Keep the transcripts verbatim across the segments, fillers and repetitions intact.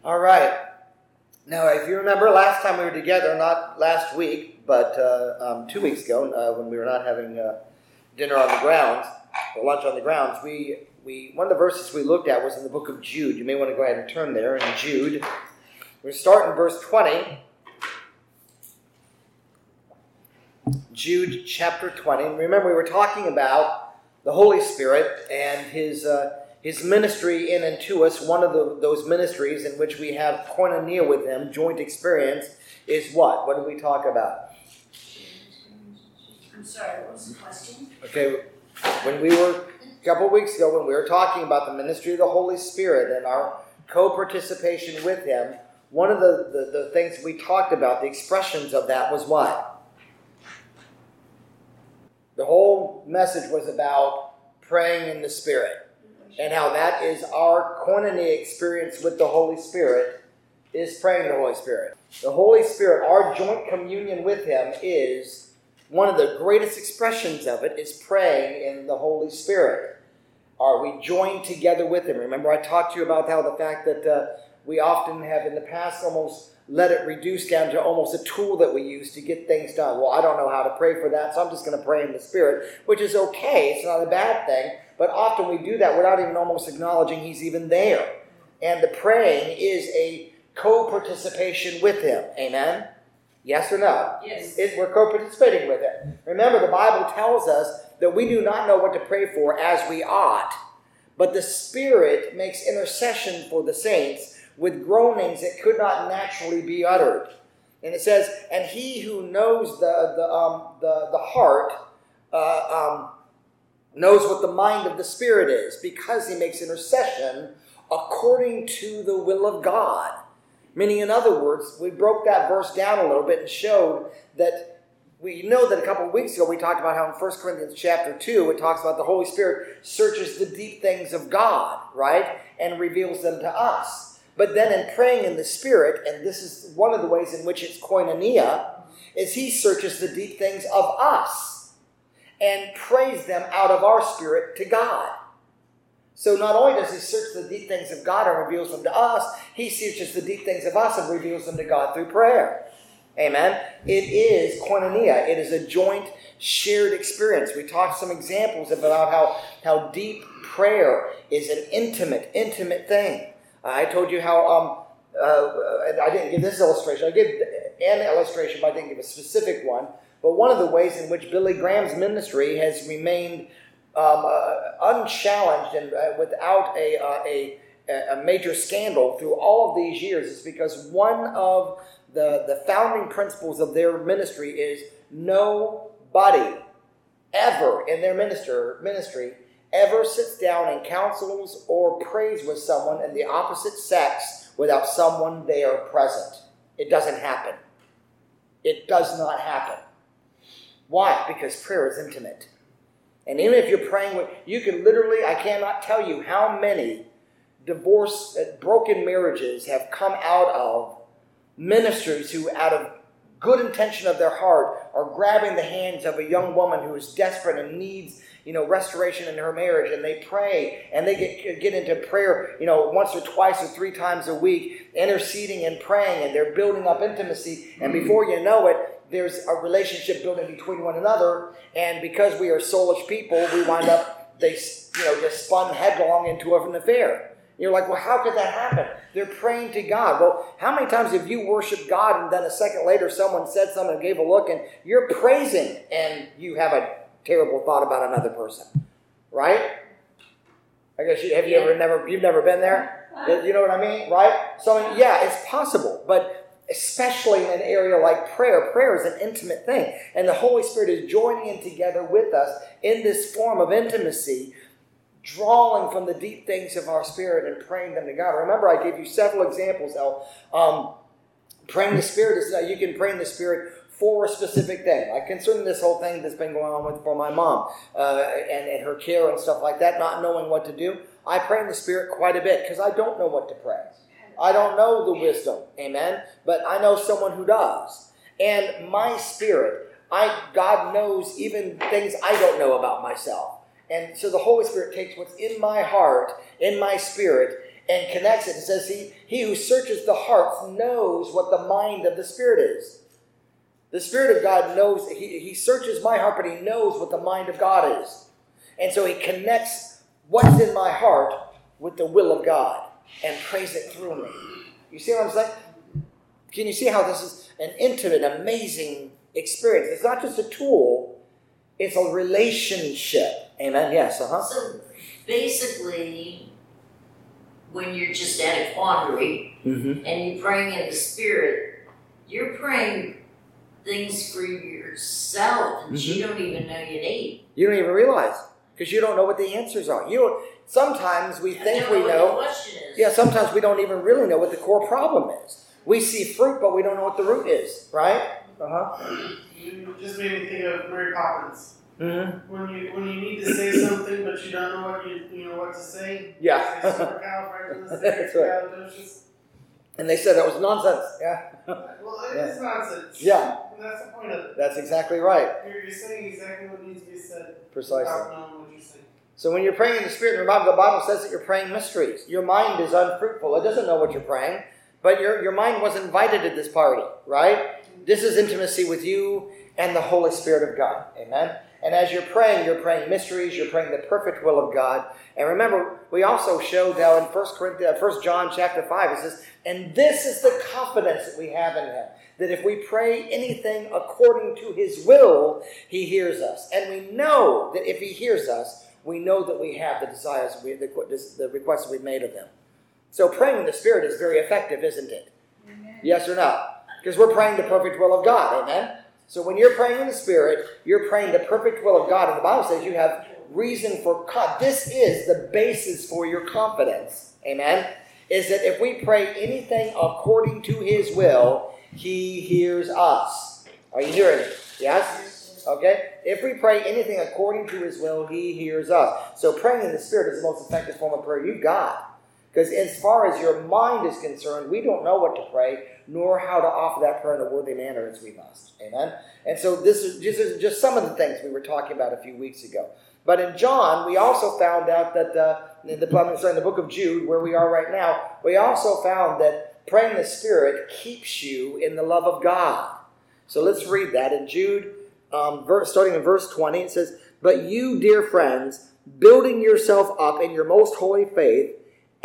All right. Now, if you remember last time we were together, not last week, but uh, um, two weeks ago, uh, when we were not having uh, dinner on the grounds, or lunch on the grounds, we, we one of the verses we looked at was in the book of Jude. You may want to go ahead and turn there in Jude. We're starting in verse twenty. Jude chapter twenty. And remember, we were talking about the Holy Spirit and his uh, his ministry in and to us. One of the, those ministries in which we have koinonia with him, joint experience, is what? What did we talk about? I'm sorry, what was the question? Okay, when we were, a couple of weeks ago, when we were talking about the ministry of the Holy Spirit and our co-participation with him, one of the, the, the things we talked about, the expressions of that was what? The whole message was about praying in the Spirit. And how that is our koinonia experience with the Holy Spirit is praying the Holy Spirit. The Holy Spirit, our joint communion with him, is one of the greatest expressions of it is praying in the Holy Spirit. Are we joined together with him? Remember I talked to you about how the fact that uh, we often have in the past almost let it reduce down to almost a tool that we use to get things done. Well, I don't know how to pray for that, so I'm just going to pray in the Spirit, which is okay. It's not a bad thing. But often we do that without even almost acknowledging he's even there. And the praying is a co-participation with him. Amen? Yes or no? Yes. It, we're co-participating with him. Remember, the Bible tells us that we do not know what to pray for as we ought. But the Spirit makes intercession for the saints with groanings that could not naturally be uttered. And it says, and he who knows the, the, um, the, the heart uh, um, knows what the mind of the Spirit is, because he makes intercession according to the will of God. Meaning, in other words, we broke that verse down a little bit and showed that we know that a couple of weeks ago we talked about how in First Corinthians chapter two, it talks about the Holy Spirit searches the deep things of God, right? And reveals them to us. But then in praying in the Spirit, and this is one of the ways in which it's koinonia, is he searches the deep things of us and prays them out of our spirit to God. So not only does he search the deep things of God and reveals them to us, he searches the deep things of us and reveals them to God through prayer. Amen? It is koinonia. It is a joint, shared experience. We talked some examples about how, how deep prayer is an intimate, intimate thing. I told you how, um, uh, I didn't give this illustration. I gave an illustration, but I didn't give a specific one. But one of the ways in which Billy Graham's ministry has remained um, uh, unchallenged and uh, without a, uh, a, a major scandal through all of these years is because one of the, the founding principles of their ministry is nobody ever in their minister, ministry ever sits down and counsels or prays with someone in the opposite sex without someone there present. It doesn't happen. It does not happen. Why? Because prayer is intimate. And even if you're praying with, you can literally, I cannot tell you how many divorce, uh, broken marriages have come out of ministers who, out of good intention of their heart, are grabbing the hands of a young woman who is desperate and needs, you know, restoration in her marriage, and they pray, and they get get into prayer, you know, once or twice or three times a week, interceding and praying, and they're building up intimacy, and before you know it, there's a relationship building between one another, and because we are soulish people, we wind up, they, you know, just spun headlong into an affair. You're like, well, how could that happen? They're praying to God. Well, how many times have you worshiped God, and then a second later someone said something and gave a look, and you're praising, and you have a terrible thought about another person, right? I guess you have you ever never you've never been there. You know what I mean, right? So yeah, it's possible, but especially in an area like prayer, prayer is an intimate thing, and the Holy Spirit is joining in together with us in this form of intimacy, drawing from the deep things of our spirit and praying them to God. Remember, I gave you several examples how um, praying in the Spirit is that you can pray in the Spirit for a specific thing. Like concerning this whole thing that's been going on with for my mom uh, and, and her care and stuff like that, not knowing what to do, I pray in the Spirit quite a bit because I don't know what to pray. I don't know the wisdom, amen? But I know someone who does. And my spirit, I God knows even things I don't know about myself. And so the Holy Spirit takes what's in my heart, in my spirit, and connects it. It says, he, he who searches the hearts knows what the mind of the Spirit is. The Spirit of God knows, he, he searches my heart, but he knows what the mind of God is. And so he connects what's in my heart with the will of God and prays it through me. You see what I'm saying? Can you see how this is an intimate, amazing experience? It's not just a tool, it's a relationship. Amen? Yes, uh-huh. So basically, when you're just at a quandary mm-hmm. and you're praying in the Spirit, you're praying things for yourself that mm-hmm. you don't even know you need. You don't even realize, because you don't know what the answers are. You don't, sometimes we I think know we what know. The question is. Yeah, sometimes we don't even really know what the core problem is. We see fruit, but we don't know what the root is, right? Uh-huh. You just made me think of Mary Poppins. Mm-hmm. When you when you need to say something, but you don't know what you you know what to say. Yeah. Say supercalifragilistic, That's right. supercalifragilistic. And they said that was nonsense. Yeah. Well, it Yeah. is nonsense. Yeah. And that's the point of it. That's exactly right. You're, you're saying exactly what needs to be said. Precisely. Without knowing what you're saying. So when you're praying in the Spirit, remember the Bible says that you're praying mysteries. Your mind is unfruitful. It doesn't know what you're praying. But your, your mind was invited to this party, right? This is intimacy with you and the Holy Spirit of God. Amen? And as you're praying, you're praying mysteries. You're praying the perfect will of God. And remember, we also showed now in First Corinthians, First John chapter five, it says, and this is the confidence that we have in Him, that if we pray anything according to His will, He hears us. And we know that if He hears us, we know that we have the desires, we, the, the requests we've made of Him. So praying in the Spirit is very effective, isn't it? Amen. Yes or no? Because we're praying the perfect will of God. Amen? So when you're praying in the Spirit, you're praying the perfect will of God. And the Bible says you have reason for God. This is the basis for your confidence. Amen? Is that if we pray anything according to His will, He hears us. Are you hearing it? Yes? Okay? If we pray anything according to His will, He hears us. So praying in the Spirit is the most effective form of prayer you've got. Because as far as your mind is concerned, we don't know what to pray, nor how to offer that prayer in a worthy manner as we must. Amen? And so this is just, this is just some of the things we were talking about a few weeks ago. But in John, we also found out that, uh, in, the, sorry, in the book of Jude, where we are right now, we also found that praying in the Spirit keeps you in the love of God. So let's read that. In Jude, um, verse, starting in verse twenty, it says, but you, dear friends, building yourself up in your most holy faith,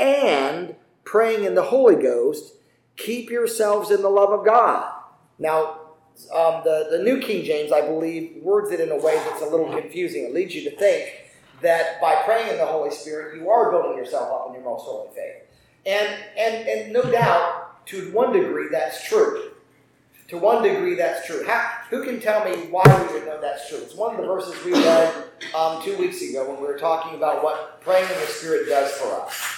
and praying in the Holy Ghost, keep yourselves in the love of God. Now, um, the, the New King James, I believe, words it in a way that's a little confusing. It leads you to think that by praying in the Holy Spirit, you are building yourself up in your most holy faith. And, and, and no doubt, to one degree, that's true. To one degree, that's true. How, who can tell me why we would know that's true? It's one of the verses we read um, two weeks ago when we were talking about what praying in the Spirit does for us.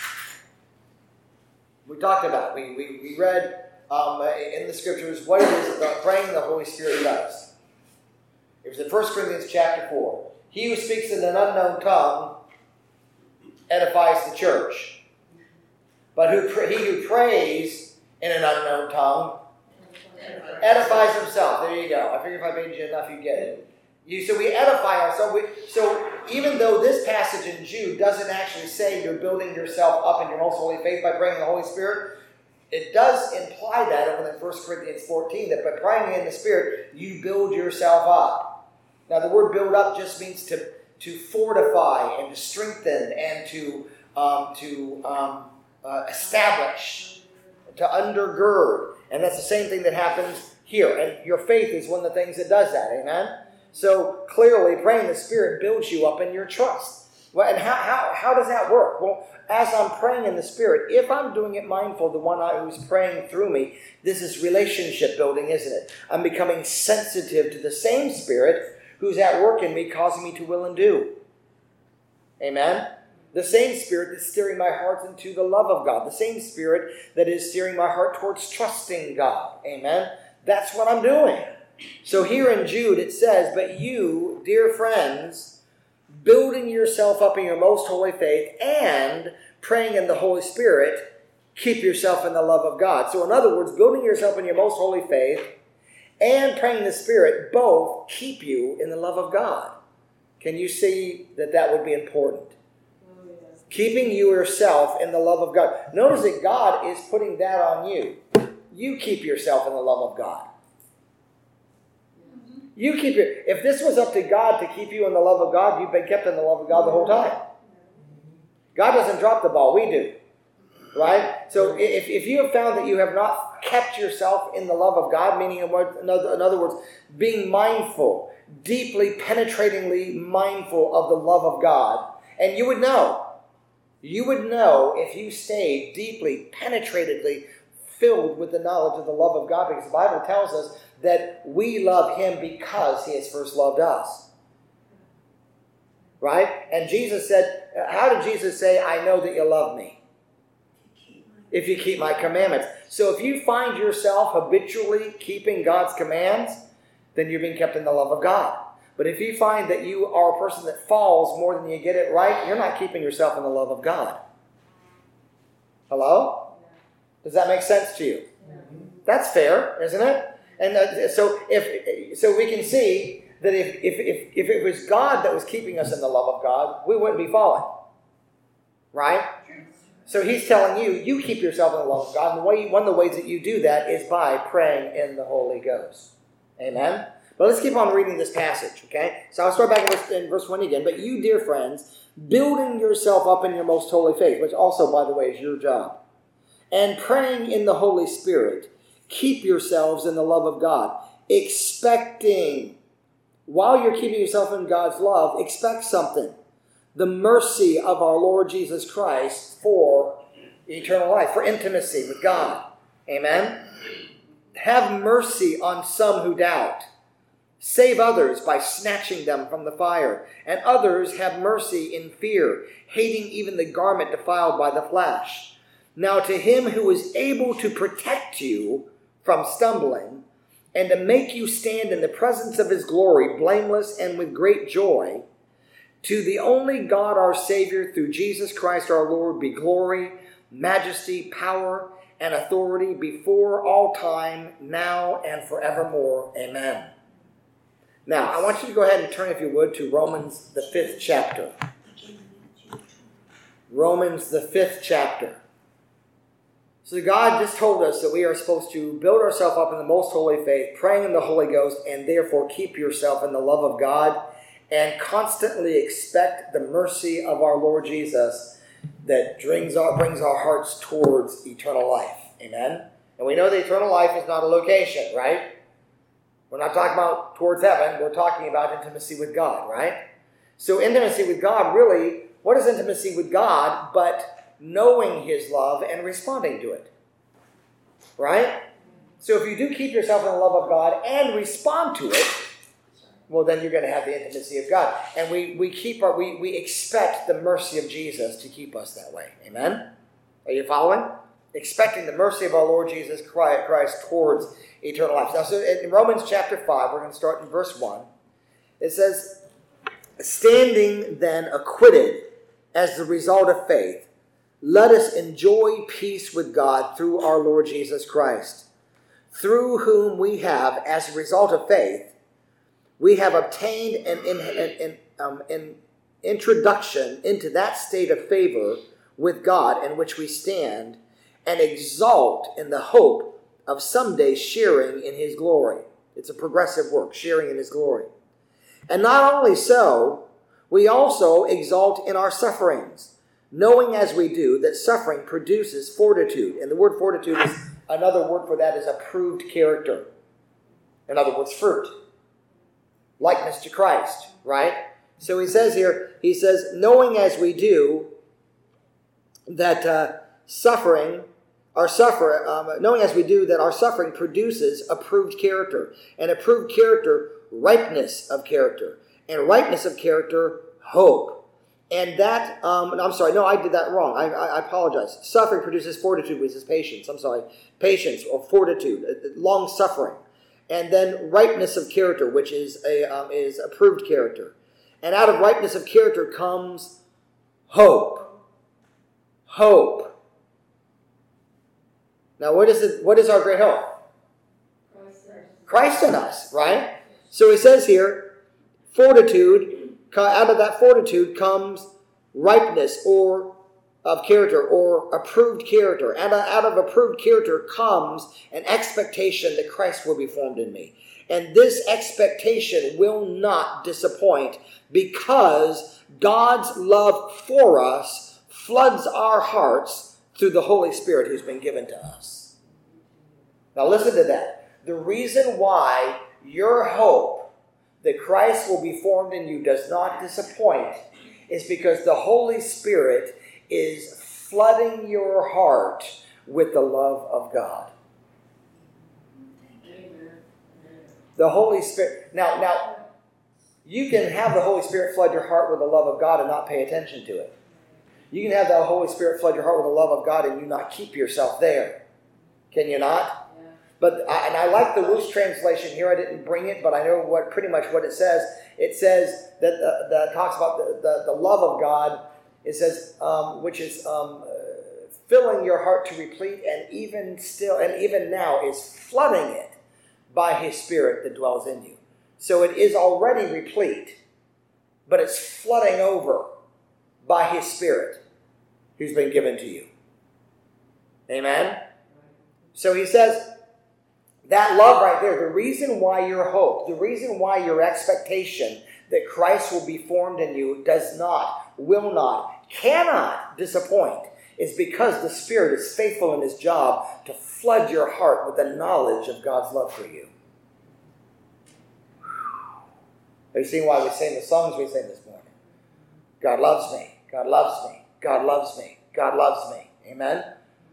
We talked about it. We, we, we read um, in the Scriptures what it is that praying in the Holy Spirit does. It was in First Corinthians chapter four. He who speaks in an unknown tongue edifies the church. But who he who prays in an unknown tongue edifies himself. There you go. I figure if I made you enough, you get it. You, so we edify ourselves. We, so even though this passage in Jude doesn't actually say you're building yourself up in your most holy faith by praying in the Holy Spirit, it does imply that over in First Corinthians fourteen, that by praying in the Spirit, you build yourself up. Now the word build up just means to, to fortify and to strengthen and to, um, to um, uh, establish, to undergird. And that's the same thing that happens here. And your faith is one of the things that does that. Amen? So clearly, praying in the Spirit builds you up in your trust. Well, and how, how, how does that work? Well, as I'm praying in the Spirit, if I'm doing it mindful of the one who's praying through me, this is relationship building, isn't it? I'm becoming sensitive to the same Spirit who's at work in me, causing me to will and do. Amen? The same Spirit that's steering my heart into the love of God. The same Spirit that is steering my heart towards trusting God. Amen? That's what I'm doing. So here in Jude it says, but you, dear friends, building yourself up in your most holy faith and praying in the Holy Spirit, keep yourself in the love of God. So in other words, building yourself in your most holy faith and praying in the Spirit both keep you in the love of God. Can you see that that would be important? Keeping yourself in the love of God. Notice that God is putting that on you. You keep yourself in the love of God. You keep your, if this was up to God to keep you in the love of God, you've been kept in the love of God the whole time. God doesn't drop the ball, we do. Right? So if, if you have found that you have not kept yourself in the love of God, meaning in other, in other words, being mindful, deeply, penetratingly mindful of the love of God, and you would know, you would know if you stayed deeply, penetratedly filled with the knowledge of the love of God, because the Bible tells us that we love Him because He has first loved us. Right? And Jesus said, how did Jesus say, I know that you love me? If you keep my commandments. So if you find yourself habitually keeping God's commands, then you're being kept in the love of God. But if you find that you are a person that falls more than you get it right, you're not keeping yourself in the love of God. Hello? Does that make sense to you? That's fair, isn't it? And uh, so if so we can see that if, if, if, if it was God that was keeping us in the love of God, we wouldn't be falling. Right? So He's telling you, you keep yourself in the love of God. And the way, one of the ways that you do that is by praying in the Holy Ghost. Amen? But let's keep on reading this passage, okay? So I'll start back in verse, in verse one again. But you, dear friends, building yourself up in your most holy faith, which also, by the way, is your job, and praying in the Holy Spirit, keep yourselves in the love of God, expecting, while you're keeping yourself in God's love, expect something. The mercy of our Lord Jesus Christ for eternal life, for intimacy with God. Amen? Have mercy on some who doubt. Save others by snatching them from the fire. And others have mercy in fear, hating even the garment defiled by the flesh. Now to Him who is able to protect you from stumbling, and to make you stand in the presence of His glory, blameless and with great joy, to the only God our Savior, through Jesus Christ our Lord, be glory, majesty, power, and authority before all time, now and forevermore. Amen. Now, I want you to go ahead and turn, if you would, to Romans, the fifth chapter. Romans, the fifth chapter. So God just told us that we are supposed to build ourselves up in the most holy faith, praying in the Holy Ghost, and therefore keep yourself in the love of God, and constantly expect the mercy of our Lord Jesus that brings our, brings our hearts towards eternal life. Amen? And we know that eternal life is not a location, right? We're not talking about towards heaven. We're talking about intimacy with God, right? So intimacy with God, really, what is intimacy with God but knowing His love and responding to it? Right? So if you do keep yourself in the love of God and respond to it, well, then you're going to have the intimacy of God. And we, we keep our we, we expect the mercy of Jesus to keep us that way. Amen? Are you following? Expecting the mercy of our Lord Jesus Christ towards eternal life. Now, so in Romans chapter five, we're going to start in verse one. It says, standing then acquitted as the result of faith, let us enjoy peace with God through our Lord Jesus Christ, through whom we have, as a result of faith, we have obtained an, an, an, um, an introduction into that state of favor with God in which we stand, and exalt in the hope of someday sharing in His glory. It's a progressive work, sharing in His glory. And not only so, we also exalt in our sufferings, knowing as we do that suffering produces fortitude. And the word fortitude is, another word for that is approved character. In other words, fruit. Likeness to Christ, right? So he says here, he says, knowing as we do that uh, suffering, our suffer, um, knowing as we do that our suffering produces approved character, and approved character, ripeness of character, and ripeness of character, hope. And that, um, I'm sorry, no, I did that wrong. I, I, I apologize. Suffering produces fortitude, which is patience. I'm sorry, patience or fortitude, long suffering. And then ripeness of character, which is a um, is approved character. And out of ripeness of character comes hope. Hope. Now, what is it? What is our great hope? Christ in us, right? So he says here, fortitude. Out of that fortitude comes ripeness or of character or approved character. And out of approved character comes an expectation that Christ will be formed in me. And this expectation will not disappoint because God's love for us floods our hearts through the Holy Spirit who's been given to us. Now listen to that. The reason why your hope that Christ will be formed in you does not disappoint is because the Holy Spirit is flooding your heart with the love of God. The Holy Spirit. Now, now, you can have the Holy Spirit flood your heart with the love of God and not pay attention to it. You can have the Holy Spirit flood your heart with the love of God and you not keep yourself there. Can you not? Yeah. But I, and I like the Wuest translation here. I didn't bring it, but I know what pretty much what it says. It says that uh, that talks about the, the, the love of God. It says, um, which is um, uh, filling your heart to replete, and even still, and even now is flooding it by His Spirit that dwells in you. So it is already replete, but it's flooding over by His Spirit who's been given to you. Amen? So he says, that love right there, the reason why your hope, the reason why your expectation that Christ will be formed in you does not, will not, cannot disappoint is because the Spirit is faithful in His job to flood your heart with the knowledge of God's love for you. Have you seen why we sing the songs we sing this morning? God loves me. God loves me. God loves me. God loves me. Amen?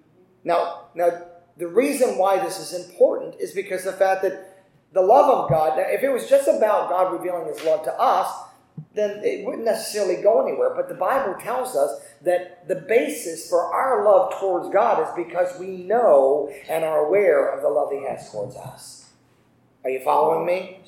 Now, now the reason why this is important is because the fact that the love of God, now if it was just about God revealing His love to us, then it wouldn't necessarily go anywhere. But the Bible tells us that the basis for our love towards God is because we know and are aware of the love He has towards us. Are you following me?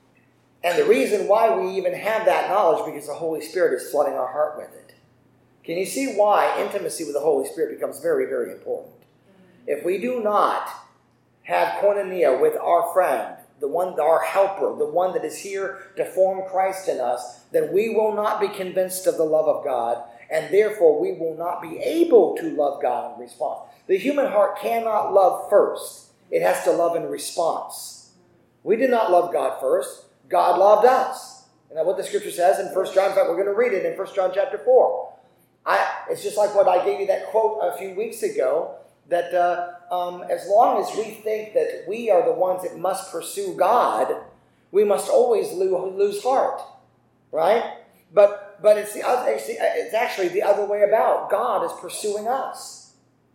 And the reason why we even have that knowledge because the Holy Spirit is flooding our heart with it. Can you see why intimacy with the Holy Spirit becomes very, very important? If we do not have koinonia with our friend, the one, our helper, the one that is here to form Christ in us, then we will not be convinced of the love of God, and therefore we will not be able to love God in response. The human heart cannot love first. It has to love in response. We did not love God first. God loved us. And that's what the scripture says in First John. In fact, we're going to read it in First John chapter four. I, it's just like what I gave you that quote a few weeks ago, that uh, um, as long as we think that we are the ones that must pursue God, we must always lose, lose heart, right? But but it's, the other, it's, the, it's actually the other way about. God is pursuing us.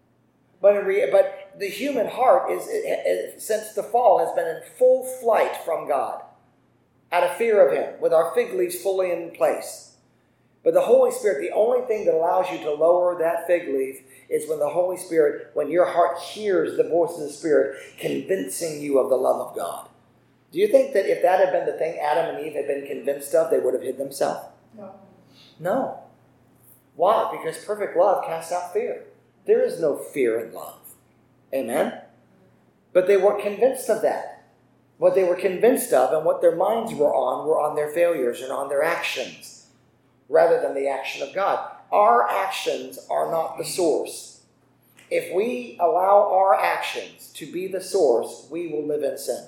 But in re, but the human heart is, it, it, since the fall, has been in full flight from God, out of fear of Him, with our fig leaves fully in place. But the Holy Spirit, the only thing that allows you to lower that fig leaf is when the Holy Spirit, when your heart hears the voice of the Spirit convincing you of the love of God. Do you think that if that had been the thing Adam and Eve had been convinced of, they would have hid themselves? No. No. Why? Because perfect love casts out fear. There is no fear in love. Amen? But they weren't convinced of that. What they were convinced of and what their minds were on were on their failures and on their actions, rather than the action of God. Our actions are not the source. If we allow our actions to be the source, we will live in sin.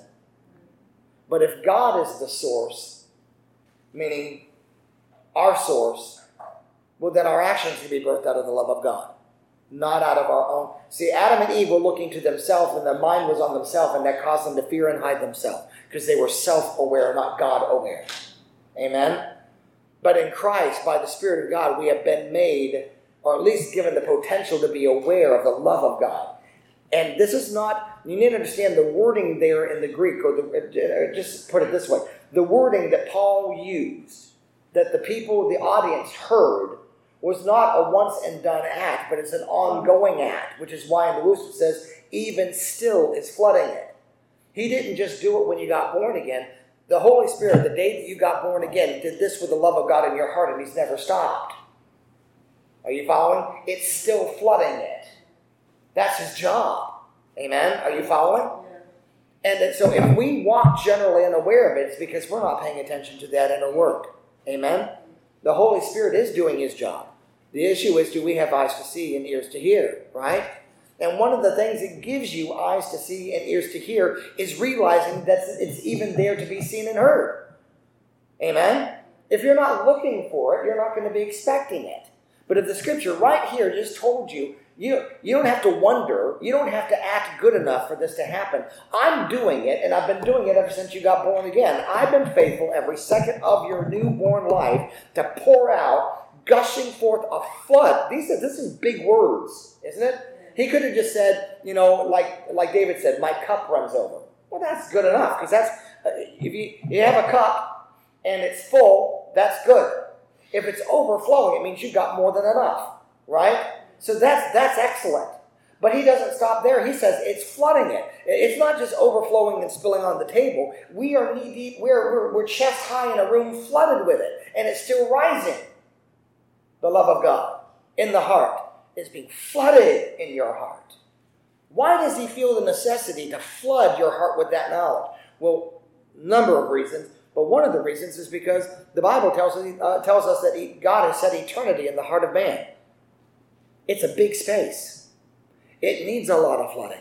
But if God is the source, meaning our source, well, then our actions can be birthed out of the love of God, not out of our own. See, Adam and Eve were looking to themselves, and their mind was on themselves, and that caused them to fear and hide themselves, because they were self-aware, not God-aware. Amen? But in Christ, by the Spirit of God, we have been made, or at least given the potential to be aware of the love of God. And this is not, you need to understand the wording there in the Greek, or the, just put it this way. The wording that Paul used, that the people, the audience heard, was not a once and done act, but it's an ongoing act, which is why in the Wuest it says, even still is flooding it. He didn't just do it when you got born again. The Holy Spirit, the day that you got born again, did this with the love of God in your heart, and He's never stopped. Are you following? It's still flooding it. That's His job. Amen? Are you following? Yeah. And so if we walk generally unaware of it, it's because we're not paying attention to that inner work. Amen? The Holy Spirit is doing His job. The issue is, do we have eyes to see and ears to hear, right? And one of the things that gives you eyes to see and ears to hear is realizing that it's even there to be seen and heard. Amen? If you're not looking for it, you're not going to be expecting it. But if the scripture right here just told you, you, you don't have to wonder, you don't have to act good enough for this to happen. I'm doing it, and I've been doing it ever since you got born again. I've been faithful every second of your newborn life to pour out, gushing forth a flood. These are, this is big words, isn't it? He could have just said, you know, like like David said, my cup runs over. Well, that's good enough, because that's, uh, if you, you have a cup and it's full, that's good. If it's overflowing, it means you've got more than enough, right? So that's that's excellent. But he doesn't stop there. He says it's flooding it. It's not just overflowing and spilling on the table. We are knee deep. We're, we're, we're chest high in a room flooded with it, and it's still rising. The love of God in the heart is being flooded in your heart. Why does he feel the necessity to flood your heart with that knowledge? Well, a number of reasons, but one of the reasons is because the Bible tells us, uh, tells us that he, God has set eternity in the heart of man. It's a big space. It needs a lot of flooding.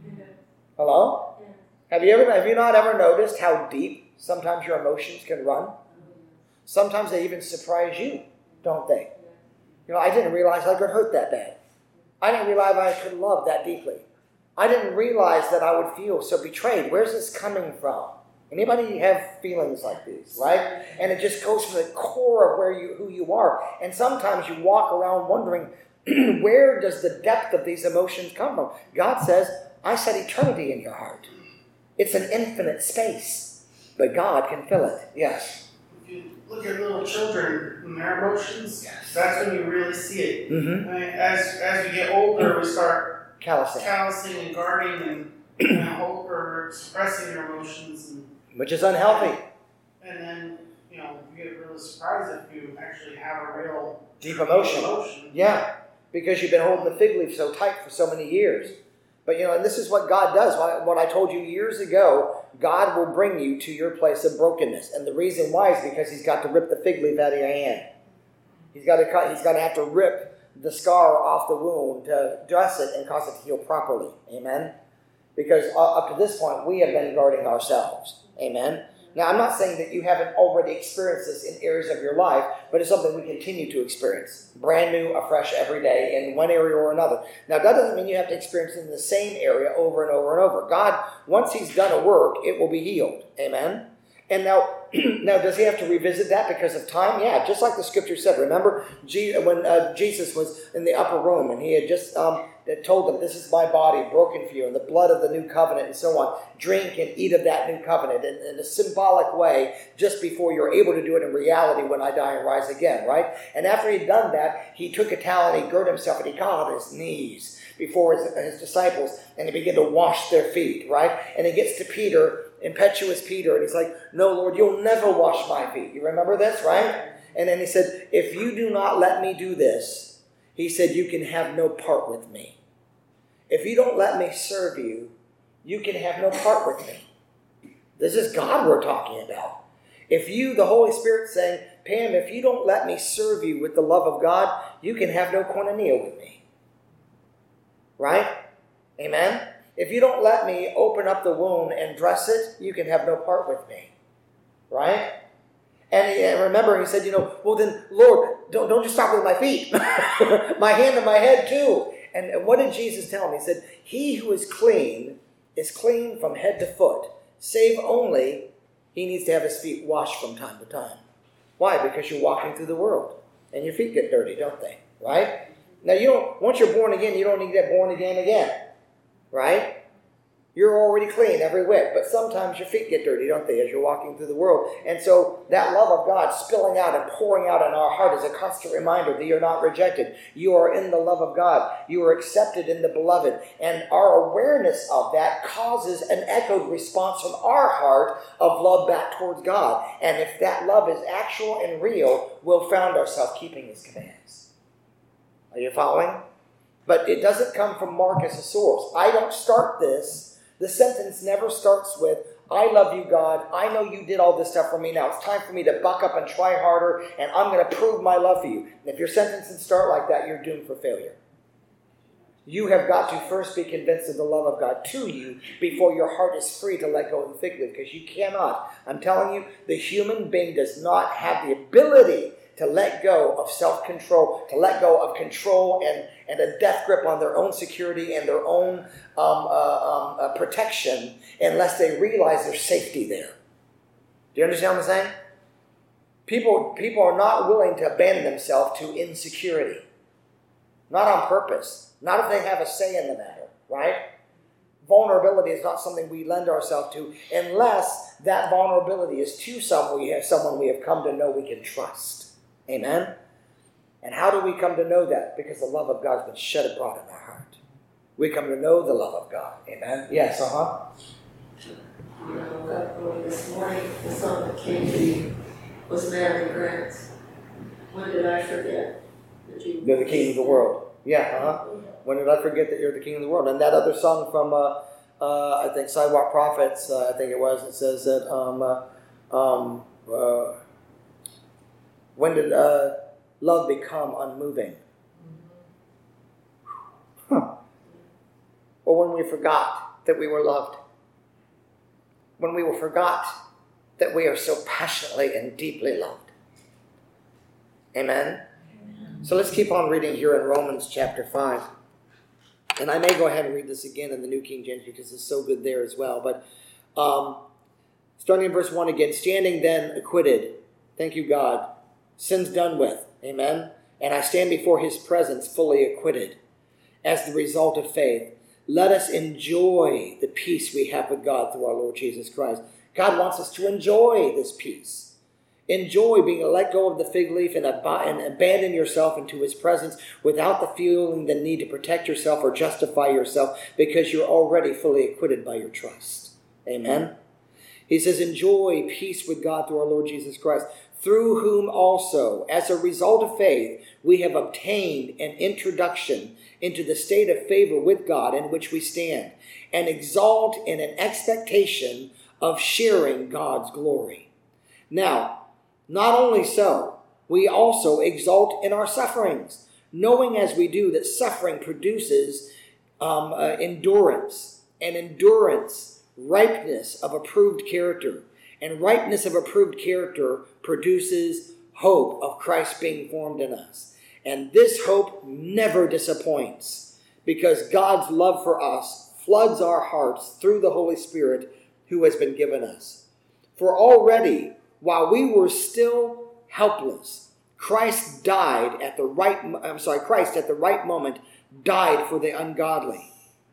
Hello? Have you ever, have you not ever noticed how deep sometimes your emotions can run? Sometimes they even surprise you, don't they? You know, I didn't realize I could hurt that bad. I didn't realize I could love that deeply. I didn't realize that I would feel so betrayed. Where's this coming from? Anybody have feelings like these, right? And it just goes to the core of where you, who you are. And sometimes you walk around wondering, where does the depth of these emotions come from? God says, I set eternity in your heart. It's an infinite space, but God can fill it. Yes. If you look at little children and their emotions, yes. That's when you really see it. Mm-hmm. I mean, as as we get older, we start callousing, callousing and guarding and, and hope or suppressing your emotions, and, which is unhealthy. And then you know you get really surprised if you actually have a real deep emotion. emotion. Yeah, because you've been holding the fig leaf so tight for so many years. But, you know, and this is what God does. What I told you years ago, God will bring you to your place of brokenness. And the reason why is because he's got to rip the fig leaf out of your hand. He's got to cut, he's got to have to rip the scar off the wound to dress it and cause it to heal properly. Amen? Because up to this point, we have been guarding ourselves. Amen? Now, I'm not saying that you haven't already experienced this in areas of your life, but it's something we continue to experience. Brand new, afresh every day in one area or another. Now, that doesn't mean you have to experience it in the same area over and over and over. God, once he's done a work, it will be healed. Amen? And now, now, does he have to revisit that because of time? Yeah, just like the scripture said. Remember when uh, Jesus was in the upper room and he had just um, told them, this is my body broken for you and the blood of the new covenant and so on. Drink and eat of that new covenant in, in a symbolic way just before you're able to do it in reality when I die and rise again, right? And after he'd done that, he took a towel and he girded himself and he got on his knees before his, his disciples and he began to wash their feet, right? And he gets to Peter, impetuous Peter, and he's like, no, Lord, you'll never wash my feet. You remember this, right? And then he said, if you do not let me do this, he said, you can have no part with me. If you don't let me serve you, you can have no part with me. This is God we're talking about. If you, the Holy Spirit, saying, Pam, if you don't let me serve you with the love of God, you can have no koinonia with me. Right? Amen? If you don't let me open up the wound and dress it, you can have no part with me. Right? And, he, and remember, he said, you know, well then, Lord, don't, don't just stop with my feet. My hand and my head too. And, and what did Jesus tell him? He said, he who is clean is clean from head to foot, save only he needs to have his feet washed from time to time. Why? Because you're walking through the world, and your feet get dirty, don't they? Right? Now, you don't. Once you're born again, you don't need to get born again again. Right? You're already clean every whit, but sometimes your feet get dirty, don't they, as you're walking through the world. And so that love of God spilling out and pouring out in our heart is a constant reminder that you're not rejected. You are in the love of God. You are accepted in the beloved. And our awareness of that causes an echoed response from our heart of love back towards God. And if that love is actual and real, we'll find ourselves keeping his commands. Are you following? But it doesn't come from Mark as a source. I don't start this. The sentence never starts with, I love you, God. I know you did all this stuff for me. Now it's time for me to buck up and try harder, and I'm going to prove my love for you. And if your sentences start like that, you're doomed for failure. You have got to first be convinced of the love of God to you before your heart is free to let go of the fig leaf, because you cannot. I'm telling you, the human being does not have the ability to let go of self-control, to let go of control and, and a death grip on their own security and their own um, uh, um, uh, protection unless they realize there's safety there. Do you understand what I'm saying? People, people are not willing to abandon themselves to insecurity. Not on purpose. Not if they have a say in the matter, right? Vulnerability is not something we lend ourselves to unless that vulnerability is to someone we have, someone we have come to know we can trust. Amen? And how do we come to know that? Because the love of God has been shed abroad in our heart. We come to know the love of God. Amen? Yes, uh-huh. You know, that boy this morning, the song that came to me was Mary Grant's. When did I forget that you... You're the king of the world. Yeah, uh-huh. When did I forget that you're the king of the world? And that other song from, uh, uh, I think, Sidewalk Prophets, uh, I think it was, it says that, um, uh, um, uh, when did uh, love become unmoving? Huh. Or when we forgot that we were loved. When we were forgot that we are so passionately and deeply loved. Amen? So let's keep on reading here in Romans chapter five. And I may go ahead and read this again in the New King James because it's so good there as well. But um, starting in verse one again. Standing then acquitted. Thank you, God. Sin's done with. Amen. And I stand before his presence fully acquitted as the result of faith. Let us enjoy the peace we have with God through our Lord Jesus Christ. God wants us to enjoy this peace. Enjoy being let go of the fig leaf and, ab- and abandon yourself into his presence without the feeling the need to protect yourself or justify yourself because you're already fully acquitted by your trust. Amen? He says, enjoy peace with God through our Lord Jesus Christ, through whom also, as a result of faith, we have obtained an introduction into the state of favor with God in which we stand, and exalt in an expectation of sharing God's glory. Now, not only so, we also exult in our sufferings, knowing as we do that suffering produces um, uh, endurance, and endurance, ripeness of approved character, and ripeness of approved character produces hope of Christ being formed in us. And this hope never disappoints, because God's love for us floods our hearts through the Holy Spirit who has been given us. For already, while we were still helpless, Christ died at the right, I'm sorry, Christ at the right moment died for the ungodly.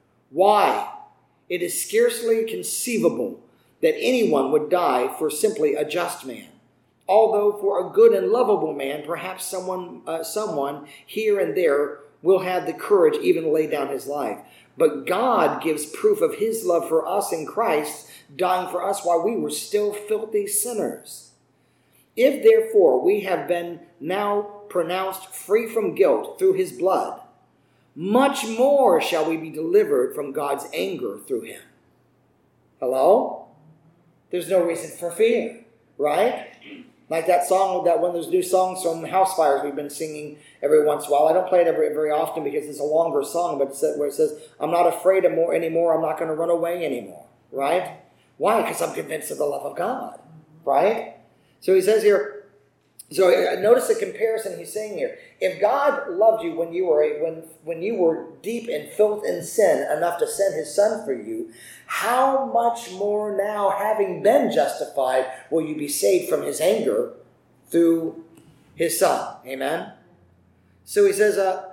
Why? It is scarcely conceivable that anyone would die for simply a just man. Although for a good and lovable man, perhaps someone, uh, someone here and there will have the courage even to lay down his life. But God gives proof of his love for us in Christ, dying for us while we were still filthy sinners. If therefore we have been now pronounced free from guilt through his blood, much more shall we be delivered from God's anger through him. Hello? There's no reason for fear, right? Like that song, that one of those new songs from House Fires we've been singing every once in a while. I don't play it every, very often because it's a longer song, but it's where it says, I'm not afraid of more anymore, I'm not going to run away anymore, right? Why? Because I'm convinced of the love of God, right? So he says here, so notice the comparison he's saying here. If God loved you when you were a, when when you were deep in filth and sin enough to send his son for you, how much more now, having been justified, will you be saved from his anger through his son? Amen? So he says, uh,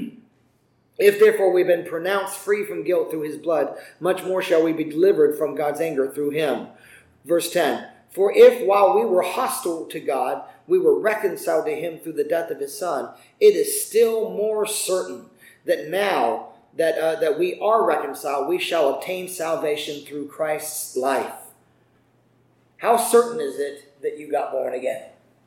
if therefore we've been pronounced free from guilt through his blood, much more shall we be delivered from God's anger through him. Verse ten, for if while we were hostile to God, we were reconciled to him through the death of his son, it is still more certain that now that uh, that we are reconciled, we shall obtain salvation through Christ's life. How certain is it that you got born again?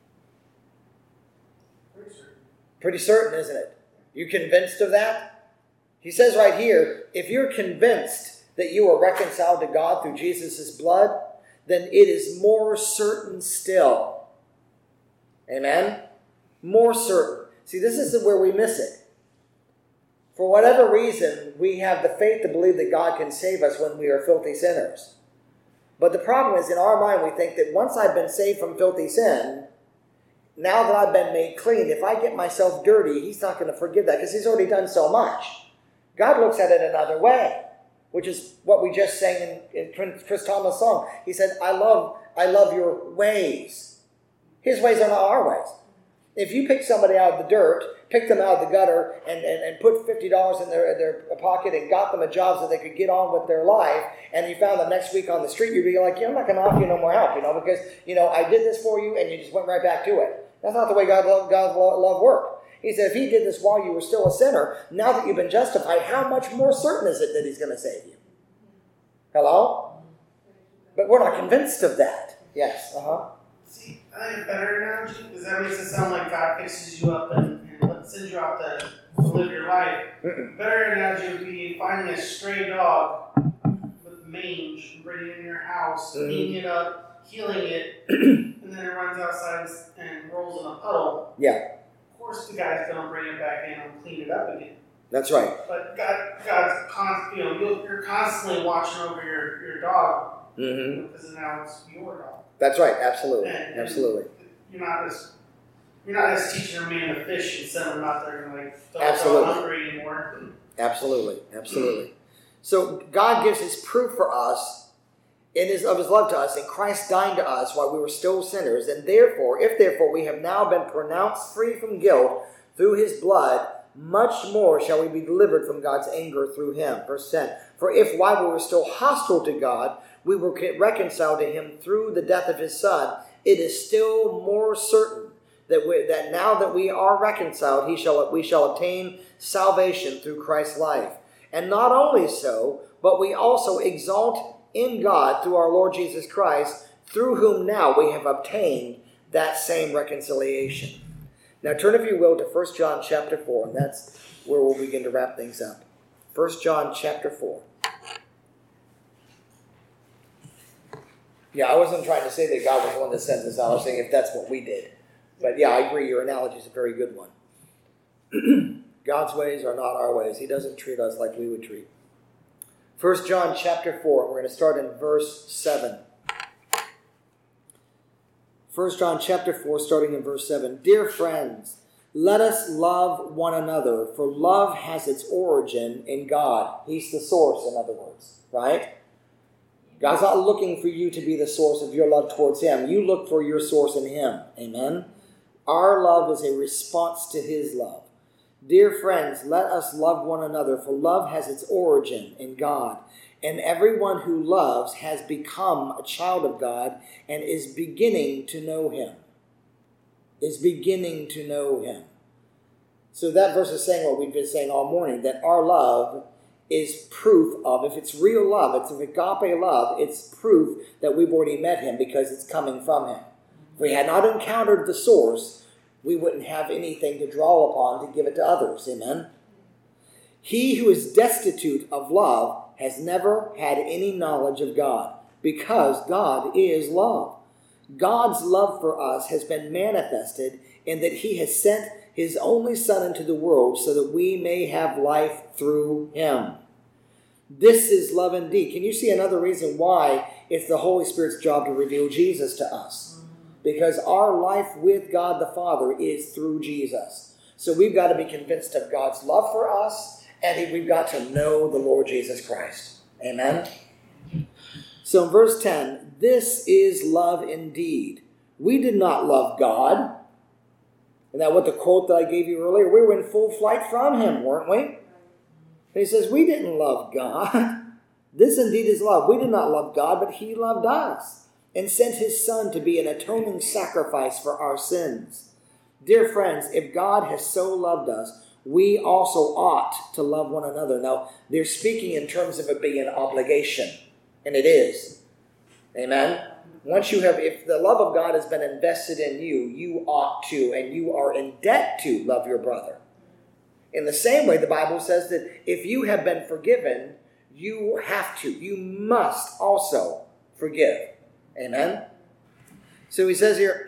Pretty certain. Pretty certain, isn't it? You convinced of that? He says right here, if you're convinced that you are reconciled to God through Jesus' blood, then it is more certain still. Amen? More certain. See, this is where we miss it. For whatever reason, we have the faith to believe that God can save us when we are filthy sinners. But the problem is, in our mind, we think that once I've been saved from filthy sin, now that I've been made clean, if I get myself dirty, he's not going to forgive that because he's already done so much. God looks at it another way, which is what we just sang in, in Chris Thomas' song. He said, I love, I love your ways. His ways are not our ways. If you pick somebody out of the dirt, pick them out of the gutter, and, and, and put fifty dollars in their, in their pocket and got them a job so they could get on with their life, and you found them next week on the street, you'd be like, yeah, I'm not going to offer you no more help, you know, because, you know, I did this for you, and you just went right back to it. That's not the way God love, God's love worked. He said, if he did this while you were still a sinner, now that you've been justified, how much more certain is it that he's going to save you? Hello? But we're not convinced of that. Yes, uh-huh. See, I think a better analogy, because that makes it sound like God fixes you up and, and sends you out to live your life. Mm-mm. Better analogy would be finding a stray dog with mange and bringing it in your house, Mm-hmm. cleaning it up, healing it, and then it runs outside and rolls in a puddle. Yeah. Of course, the guy's going to bring it back in and clean it up again. That's right. But God, God's con- you know, you're constantly watching over your, your dog Mm-hmm. because now it's your dog. That's right. Absolutely. And, and Absolutely. You're not just you're not just teaching a man to fish and send him out there and like don't Absolutely. go hungry anymore. Absolutely. Absolutely. So God gives his proof for us in his of his love to us in Christ dying to us while we were still sinners. And therefore, if therefore we have now been pronounced free from guilt through his blood, much more shall we be delivered from God's anger through him. Verse ten. For if while we were still hostile to God, we were reconciled to him through the death of his Son, it is still more certain that we, that now that we are reconciled, he shall we shall obtain salvation through Christ's life. And not only so, but we also exalt in God through our Lord Jesus Christ, through whom now we have obtained that same reconciliation. Now turn, if you will, to First John chapter four, and that's where we'll begin to wrap things up. First John chapter four. Yeah, I wasn't trying to say that God was the one that sends us out. I was saying if that's what we did. But yeah, I agree. Your analogy is a very good one. God's ways are not our ways. He doesn't treat us like we would treat. First John chapter four. We're going to start in verse seven. First John chapter four, starting in verse seven. Dear friends, let us love one another, for love has its origin in God. He's the source, in other words, right? God's not looking for you to be the source of your love towards him. You look for your source in him. Amen? Our love is a response to his love. Dear friends, let us love one another, for love has its origin in God. And everyone who loves has become a child of God and is beginning to know him. Is beginning to know him. So that verse is saying what we've been saying all morning, that our love is proof of, if it's real love, it's agape love, it's proof that we've already met him because it's coming from him. If we had not encountered the source, we wouldn't have anything to draw upon to give it to others. Amen? He who is destitute of love has never had any knowledge of God, because God is love. God's love for us has been manifested in that he has sent his only Son into the world so that we may have life through him. This is love indeed. Can you see another reason why it's the Holy Spirit's job to reveal Jesus to us? Because our life with God the Father is through Jesus. So we've got to be convinced of God's love for us, and we've got to know the Lord Jesus Christ. Amen? So in verse ten, this is love indeed. We did not love God. Isn't that what the quote that I gave you earlier? We were in full flight from him, weren't we? And he says, we didn't love God. This indeed is love. We did not love God, but he loved us and sent his Son to be an atoning sacrifice for our sins. Dear friends, if God has so loved us, we also ought to love one another. Now, they're speaking in terms of it being an obligation, and it is. Amen? Once you have, if the love of God has been invested in you, you ought to, and you are in debt to, love your brother. In the same way, the Bible says that if you have been forgiven, you have to, you must also forgive. Amen? So he says here,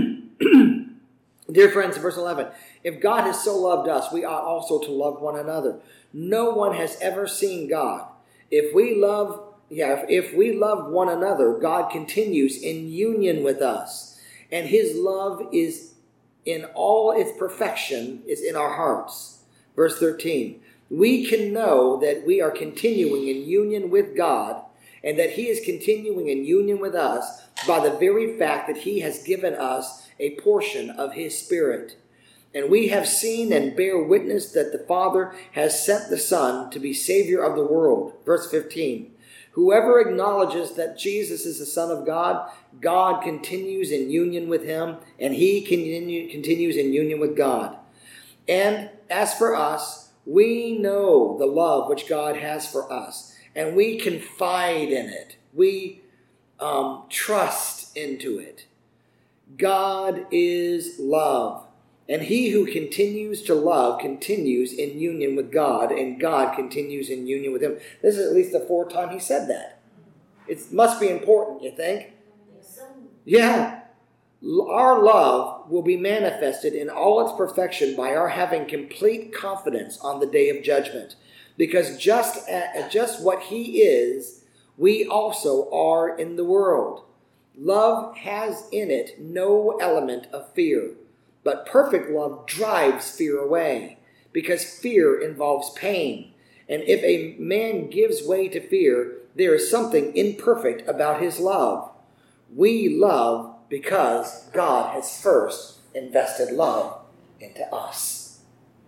dear friends, in verse eleven, if God has so loved us, we ought also to love one another. No one has ever seen God. If we love, yeah, if, if we love one another, God continues in union with us, and his love is in all its perfection is in our hearts. Verse thirteen, we can know that we are continuing in union with God, and that he is continuing in union with us by the very fact that he has given us a portion of his Spirit. And we have seen and bear witness that the Father has sent the Son to be Savior of the world. Verse fifteen, whoever acknowledges that Jesus is the Son of God, God continues in union with him, and he continue, continues in union with God. And as for us, we know the love which God has for us, and we confide in it. We um, trust into it. God is love, and he who continues to love continues in union with God, and God continues in union with him. This is at least the fourth time he said that. It must be important, you think? Yeah. Our love will be manifested in all its perfection by our having complete confidence on the day of judgment. Because just, at, just what he is, we also are in the world. Love has in it no element of fear, but perfect love drives fear away, because fear involves pain. And if a man gives way to fear, there is something imperfect about his love. We love because God has first invested love into us.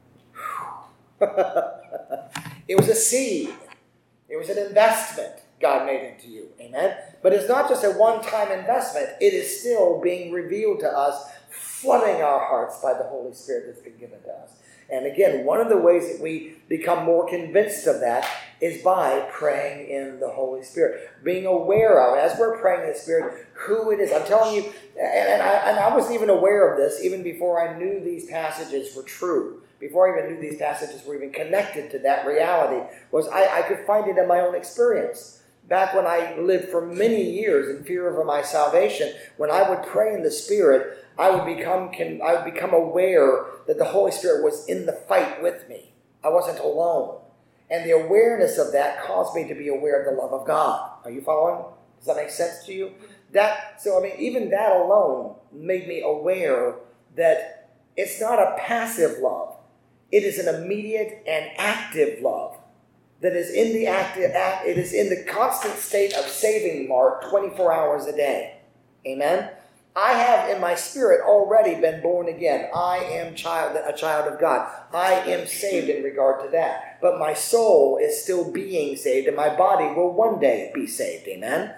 It was a seed. It was an investment God made into you. Amen? But it's not just a one-time investment. It is still being revealed to us, flooding our hearts by the Holy Spirit that's been given to us. And again, one of the ways that we become more convinced of that is by praying in the Holy Spirit. Being aware of, as we're praying in the Spirit, who it is. I'm telling you, and, and, I, and I wasn't even aware of this even before I knew these passages were true. Before I even knew these passages were even connected to that reality, was I, I could find it in my own experience. Back when I lived for many years in fear over my salvation, when I would pray in the Spirit, I would become I would become aware that the Holy Spirit was in the fight with me. I wasn't alone. And the awareness of that caused me to be aware of the love of God. Are you following? Does that make sense to you? That so I mean, even that alone made me aware that it's not a passive love. It is an immediate and active love that is in the active act. It is in the constant state of saving Mark twenty-four hours a day. Amen. I have in my spirit already been born again. I am child, a child of God. I am saved in regard to that. But my soul is still being saved, and my body will one day be saved. Amen?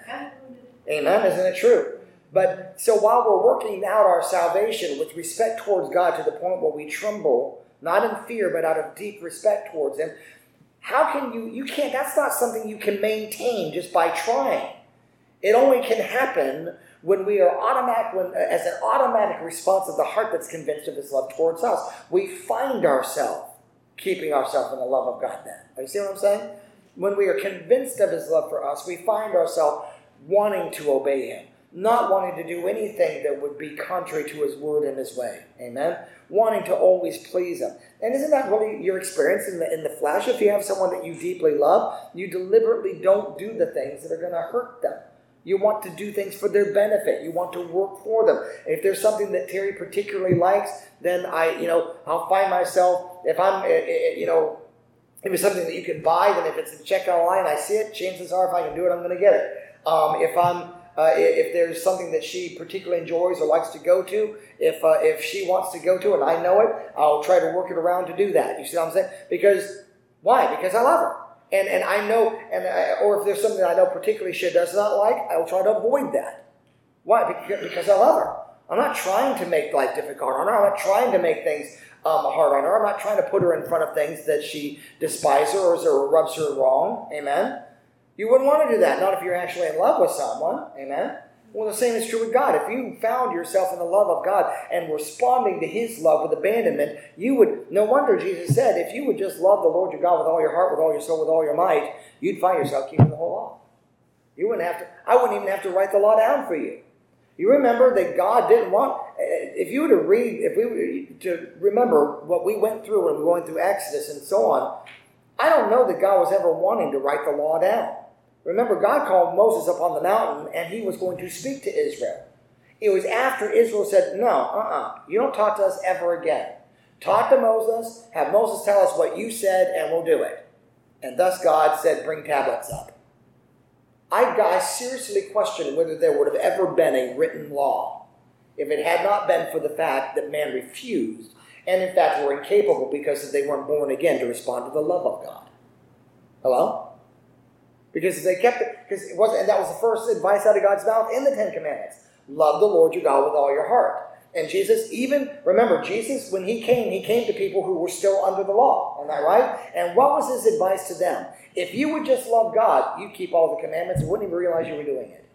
Amen? Isn't it true? But so while we're working out our salvation with respect towards God to the point where we tremble, not in fear, but out of deep respect towards him, how can you, you can't, that's not something you can maintain just by trying. It only can happen when we are automatic, when, as an automatic response of the heart that's convinced of his love towards us, we find ourselves keeping ourselves in the love of God then. You see what I'm saying? When we are convinced of his love for us, we find ourselves wanting to obey him, not wanting to do anything that would be contrary to his word and his way. Amen? Wanting to always please him. And isn't that really your experience in the, in the flesh? If you have someone that you deeply love, you deliberately don't do the things that are going to hurt them. You want to do things for their benefit. You want to work for them. If there's something that Terry particularly likes, then I, you know, I'll find myself, if I'm, you know, if it's something that you can buy, then if it's a check online, I see it, chances are if I can do it, I'm going to get it. Um, if I'm, uh, if there's something that she particularly enjoys or likes to go to, if uh, if she wants to go to and I know it, I'll try to work it around to do that. You see what I'm saying? Because, why? Because I love her. And and I know, and I, or if there's something I know particularly she does not like, I will try to avoid that. Why? Because, because I love her. I'm not trying to make life difficult on her. I'm not trying to make things um, hard on her. I'm not trying to put her in front of things that she despises or rubs her wrong. Amen? You wouldn't want to do that, not if you're actually in love with someone. Amen? Well, the same is true with God. If you found yourself in the love of God and responding to His love with abandonment, you would, no wonder Jesus said, if you would just love the Lord your God with all your heart, with all your soul, with all your might, you'd find yourself keeping the whole law. You wouldn't have to, I wouldn't even have to write the law down for you. You remember that God didn't want, if you were to read, if we were to remember what we went through when we were going through Exodus and so on, I don't know that God was ever wanting to write the law down. Remember, God called Moses up on the mountain and he was going to speak to Israel. It was after Israel said, no, uh-uh, you don't talk to us ever again. Talk to Moses, have Moses tell us what you said, and we'll do it. And thus God said, bring tablets up. I, I seriously question whether there would have ever been a written law if it had not been for the fact that man refused and in fact were incapable because they weren't born again to respond to the love of God. Hello? Because they kept it, because it wasn't, and that was the first advice out of God's mouth in the Ten Commandments. Love the Lord your God with all your heart. And Jesus, even, remember, Jesus, when he came, he came to people who were still under the law. Isn't that right? And what was his advice to them? If you would just love God, you'd keep all the commandments and wouldn't even realize you were doing it.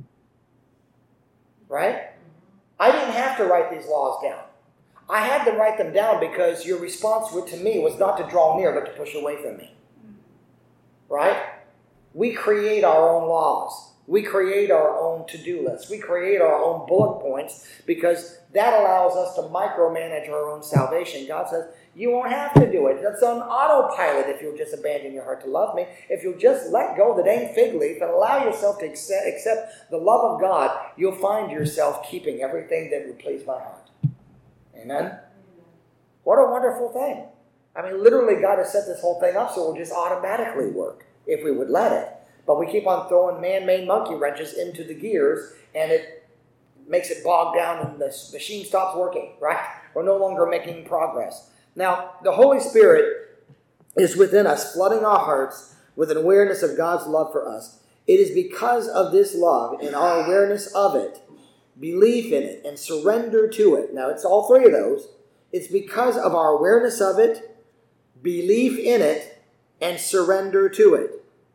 Right? I didn't have to write these laws down. I had to write them down because your response to me was not to draw near, but to push away from me. Right? We create our own laws. We create our own to-do lists. We create our own bullet points because that allows us to micromanage our own salvation. God says, you won't have to do it. That's on autopilot if you'll just abandon your heart to love me. If you'll just let go of the dang fig leaf and allow yourself to accept, accept the love of God, you'll find yourself keeping everything that would please my heart. Amen? What a wonderful thing. I mean, literally, God has set this whole thing up so it will just automatically work if we would let it. But we keep on throwing man-made monkey wrenches into the gears, and it makes it bog down, and the machine stops working, right? We're no longer making progress. Now, the Holy Spirit is within us, flooding our hearts with an awareness of God's love for us. It is because of this love and our awareness of it, belief in it, and surrender to it. Now, it's all three of those. It's because of our awareness of it, belief in it, and surrender to it.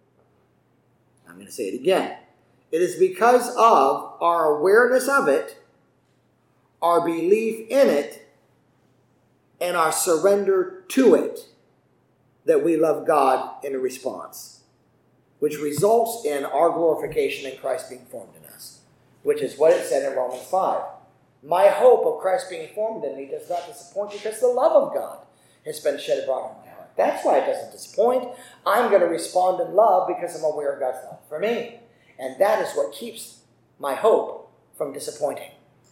I'm going to say it again. It is because of our awareness of it, our belief in it, and our surrender to it that we love God in a response, which results in our glorification in Christ being formed in us, which is what it said in Romans five. My hope of Christ being formed in me does not disappoint because the love of God has been shed abroad in my heart. That's why it doesn't disappoint. I'm going to respond in love because I'm aware of God's love for me. And that is what keeps my hope from disappointing.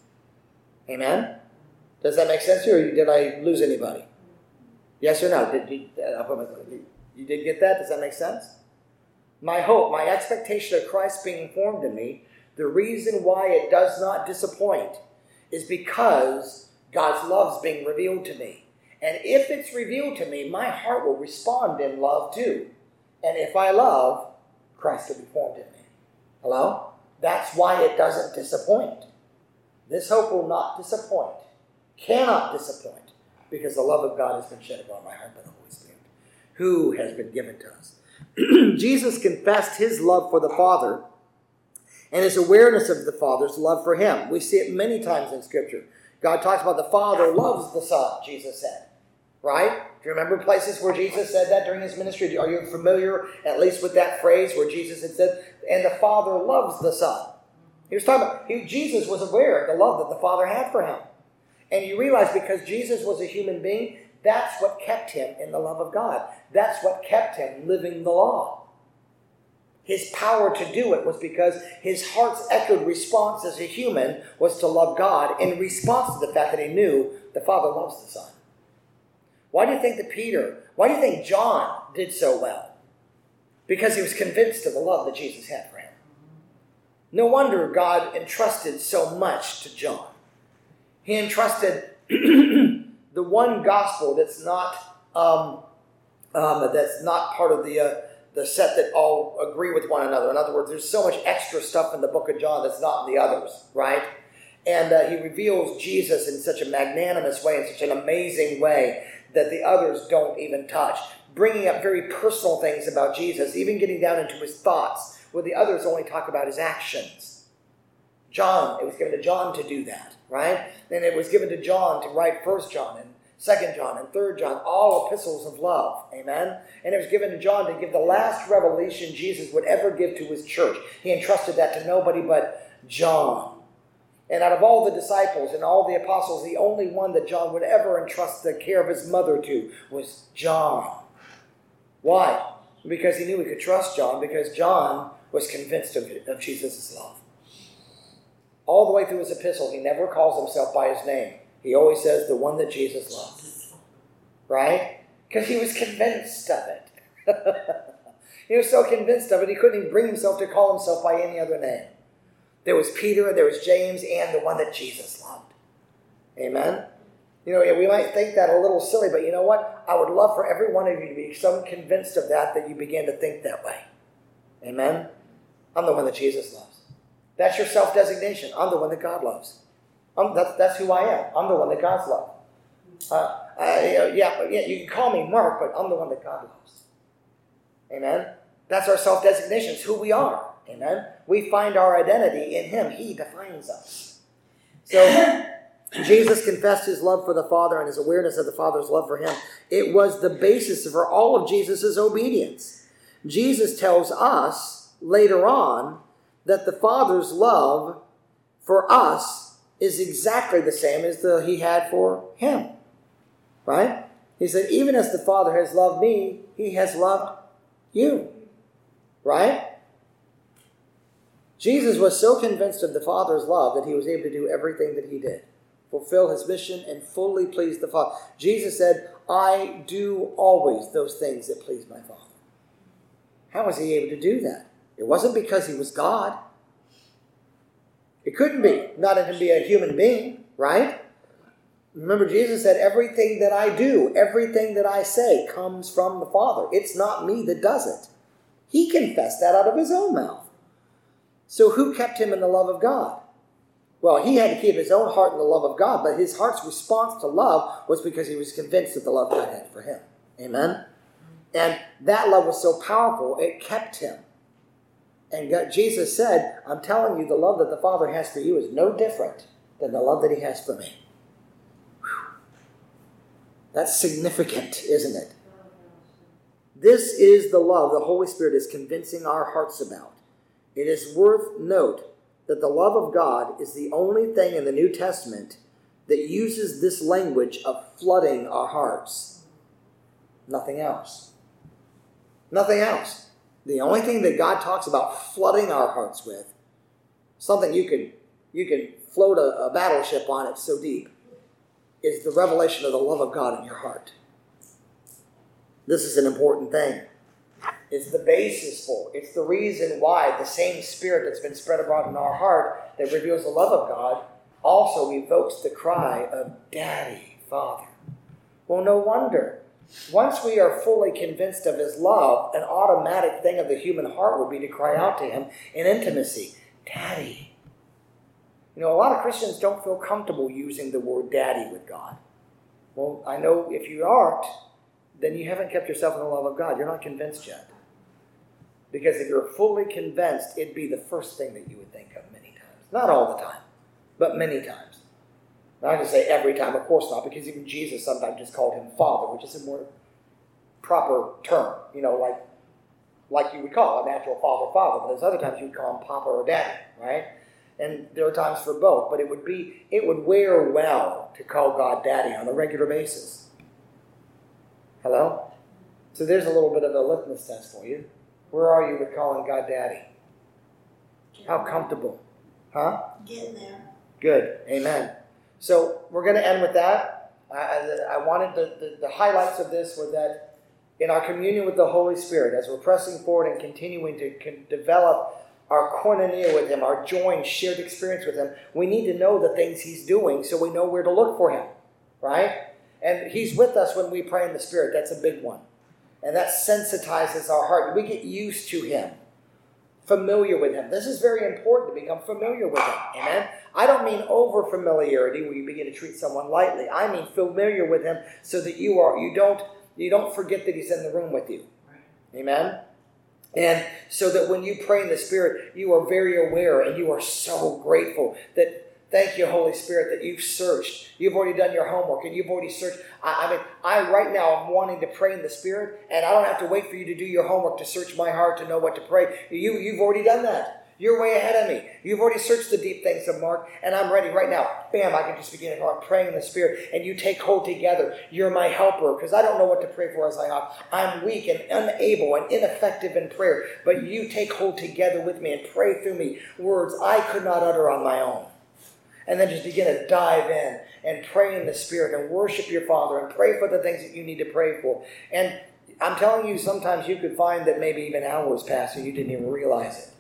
Amen? Does that make sense to you, or did I lose anybody? Yes or no? Did you, you did get that? Does that make sense? My hope, my expectation of Christ being formed in me, the reason why it does not disappoint is because God's love is being revealed to me. And if it's revealed to me, my heart will respond in love too. And if I love, Christ will be formed in me. Hello? That's why it doesn't disappoint. This hope will not disappoint, cannot disappoint, because the love of God has been shed upon my heart by the Holy Spirit, who has been given to us. Jesus confessed his love for the Father and his awareness of the Father's love for him. We see it many times in Scripture. God talks about the Father loves the Son, Jesus said. Right? Do you remember places where Jesus said that during his ministry? Are you familiar at least with that phrase where Jesus had said, and the Father loves the Son? He was talking about, he, Jesus was aware of the love that the Father had for him. And you realize because Jesus was a human being, that's what kept him in the love of God. That's what kept him living the law. His power to do it was because his heart's echoed response as a human was to love God in response to the fact that he knew the Father loves the Son. Why do you think that Peter, why do you think John did so well? Because he was convinced of the love that Jesus had for him. No wonder God entrusted so much to John. He entrusted the one gospel that's not um, um, that's not part of the uh, the set that all agree with one another. In other words, there's so much extra stuff in the book of John that's not in the others, right? And uh, he reveals Jesus in such a magnanimous way, in such an amazing way that the others don't even touch, bringing up very personal things about Jesus, even getting down into his thoughts, where the others only talk about his actions. John, it was given to John to do that, right? Then it was given to John to write First John and Second John and Third John, all epistles of love, amen? And it was given to John to give the last revelation Jesus would ever give to his church. He entrusted that to nobody but John. And out of all the disciples and all the apostles, the only one that John would ever entrust the care of his mother to was John. Why? Because he knew he could trust John, because John was convinced of, of Jesus' love. All the way through his epistle, he never calls himself by his name. He always says the one that Jesus loved. Right? Because he was convinced of it. He was so convinced of it, he couldn't even bring himself to call himself by any other name. There was Peter, there was James, and the one that Jesus loved. Amen? You know, we might think that a little silly, but you know what? I would love for every one of you to be so convinced of that that you begin to think that way. Amen? I'm the one that Jesus loves. That's your self-designation. I'm the one that God loves. I'm, that's, that's who I am. I'm the one that God's loves. Uh, uh, yeah, yeah, you can call me Mark, but I'm the one that God loves. Amen? That's our self-designation. It's who we are. Amen? We find our identity in him. He defines us. So, Jesus confessed his love for the Father and his awareness of the Father's love for him. It was the basis for all of Jesus' obedience. Jesus tells us later on that the Father's love for us is exactly the same as the he had for him. Right? He said, even as the Father has loved me, he has loved you. Right? Jesus was so convinced of the Father's love that he was able to do everything that he did. Fulfill his mission and fully please the Father. Jesus said, I do always those things that please my Father. How was he able to do that? It wasn't because he was God. It couldn't be. Not in him be a human being, right? Remember, Jesus said, everything that I do, everything that I say comes from the Father. It's not me that does it. He confessed that out of his own mouth. So who kept him in the love of God? Well, he had to keep his own heart in the love of God, but his heart's response to love was because he was convinced of the love God had for him. Amen? And that love was so powerful, it kept him. And God, Jesus said, I'm telling you, the love that the Father has for you is no different than the love that he has for me. Whew. That's significant, isn't it? This is the love the Holy Spirit is convincing our hearts about. It is worth note that the love of God is the only thing in the New Testament that uses this language of flooding our hearts. Nothing else. Nothing else. The only thing that God talks about flooding our hearts with, something you can you can float a, a battleship on, it's so deep, is the revelation of the love of God in your heart. This is an important thing. It's the basis for it. It's the reason why the same Spirit that's been spread abroad in our heart that reveals the love of God also evokes the cry of Daddy, Father. Well, no wonder. Once we are fully convinced of his love, an automatic thing of the human heart would be to cry out to him in intimacy, Daddy. You know, a lot of Christians don't feel comfortable using the word daddy with God. Well, I know if you aren't, then you haven't kept yourself in the love of God. You're not convinced yet. Because if you're fully convinced, it'd be the first thing that you would think of many times. Not all the time, but many times. Not to say every time, of course not, because even Jesus sometimes just called him Father, which is a more proper term. You know, like, like you would call a natural father, father. But there's other times you'd call him Papa or Daddy, right? And there are times for both. But it would be, it would wear well to call God Daddy on a regular basis. Hello? So there's a little bit of a litmus test for you. Where are you with calling God Daddy? How comfortable? Huh? Getting there. Good. Amen. So we're going to end with that. I, I, I wanted the, the, the highlights of this were that in our communion with the Holy Spirit, as we're pressing forward and continuing to con- develop our koinonia with him, our joined, shared experience with him, we need to know the things he's doing so we know where to look for him, right? And he's with us when we pray in the Spirit. That's a big one. And that sensitizes our heart. We get used to him, familiar with him. This is very important to become familiar with him. Amen? I don't mean over familiarity where you begin to treat someone lightly. I mean familiar with him so that you are you don't you don't forget that he's in the room with you. Amen? And so that when you pray in the Spirit, you are very aware and you are so grateful that, thank you, Holy Spirit, that you've searched. You've already done your homework and you've already searched. I, I mean, I right now am wanting to pray in the Spirit, and I don't have to wait for you to do your homework to search my heart to know what to pray. You, you've already done that. You're way ahead of me. You've already searched the deep things of Mark, and I'm ready right now. Bam, I can just begin to start praying in the Spirit, and you take hold together. You're my helper, because I don't know what to pray for as I ought. I'm weak and unable and ineffective in prayer, but you take hold together with me and pray through me words I could not utter on my own. And then just begin to dive in and pray in the Spirit and worship your Father and pray for the things that you need to pray for. And I'm telling you, sometimes you could find that maybe even hours pass and you didn't even realize it.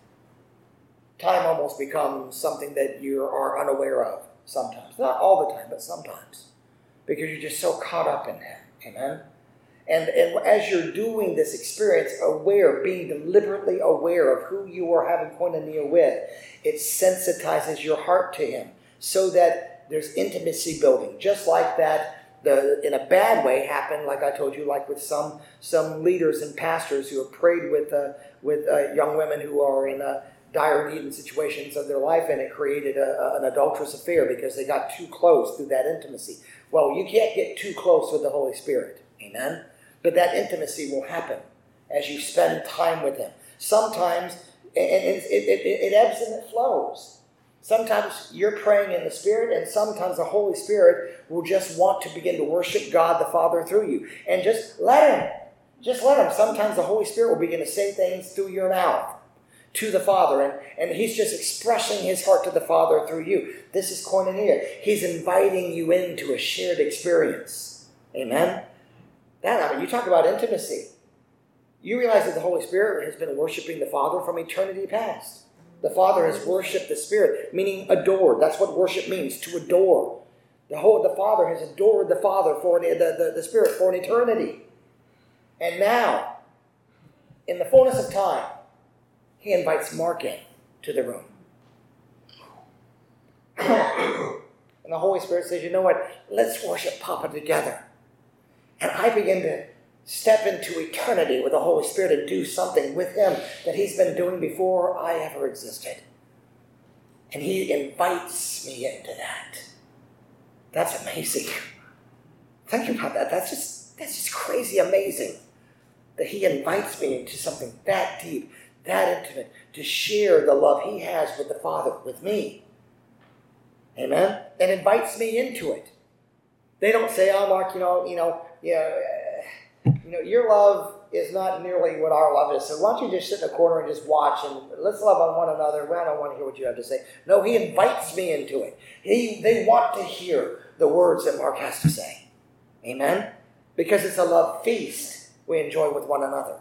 Time almost becomes something that you are unaware of sometimes. Not all the time, but sometimes. Because you're just so caught up in that. Amen? And, and as you're doing this experience, aware, being deliberately aware of who you are having koinonia with, it sensitizes your heart to Him so that there's intimacy building. Just like that, the in a bad way happened, like I told you, like with some some leaders and pastors who have prayed with, uh, with uh, young women who are in a dire need in situations of their life, and it created a, a, an adulterous affair because they got too close through that intimacy. Well, you can't get too close with the Holy Spirit. Amen? But that intimacy will happen as you spend time with Him. Sometimes, and it, it, it, it ebbs and it flows. Sometimes you're praying in the Spirit, and sometimes the Holy Spirit will just want to begin to worship God the Father through you. And just let Him. Just let Him. Sometimes the Holy Spirit will begin to say things through your mouth to the Father, and, and He's just expressing His heart to the Father through you. This is koinonia. He's inviting you into a shared experience. Amen? That, I mean, you talk about intimacy. You realize that the Holy Spirit has been worshiping the Father from eternity past. The Father has worshipped the Spirit, meaning adored. That's what worship means, to adore. The whole, the Father has adored the Father for the, the, the Spirit for an eternity. And now, in the fullness of time, He invites Mark in to the room. And the Holy Spirit says, you know what? Let's worship Papa together. And I begin to step into eternity with the Holy Spirit and do something with Him that He's been doing before I ever existed. And He invites me into that. That's amazing. Think about that. That's just, that's just crazy amazing that He invites me into something that deep, that intimate, to share the love He has with the Father, with me. Amen? And invites me into it. They don't say, oh, Mark, you know, you know, you know, you know, your love is not nearly what our love is. So why don't you just sit in a corner and just watch and let's love on one another. Well, I don't want to hear what you have to say. No, He invites me into it. He, they want to hear the words that Mark has to say. Amen? Because it's a love feast we enjoy with one another.